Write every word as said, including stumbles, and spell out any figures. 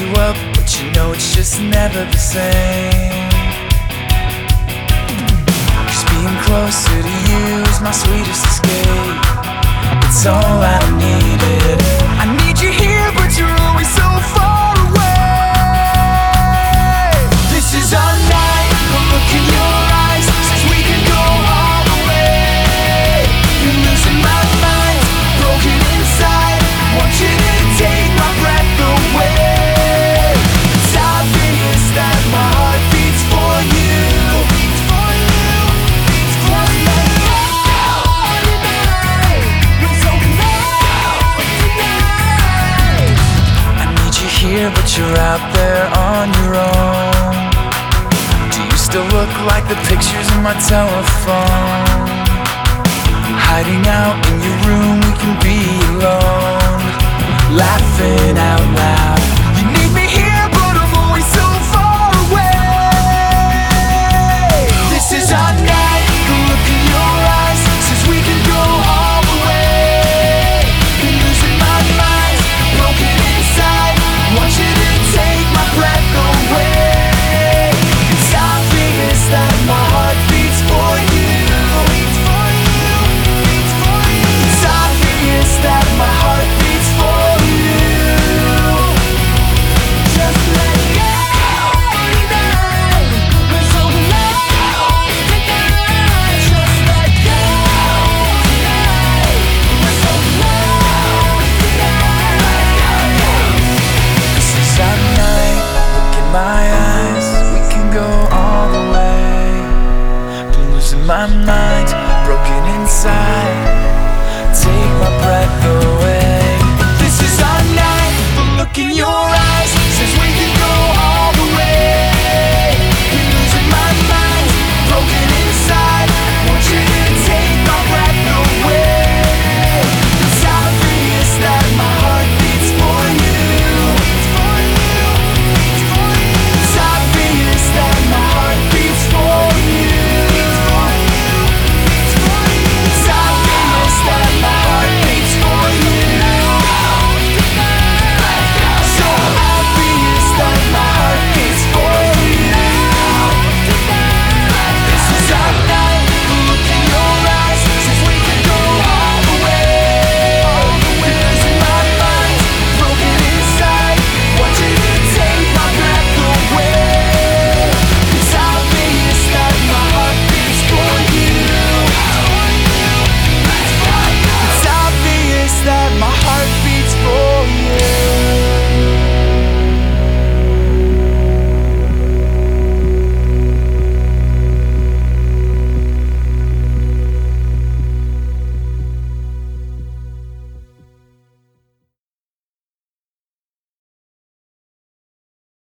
up, but you know it's just never the same. Just being closer to you is my sweetest escape. It's all I needed. I need you here, but you're always so far away. This is our night, the look in your eyes says we can go all the way. You're losing my mind, broken inside, want you to take my breath away. It's obvious that my heart beats for you, beats for you, beats for you. I need you here, but you're out there on your own. Do you still look like the pictures in my telephone? Hiding out in your room, we can be alone.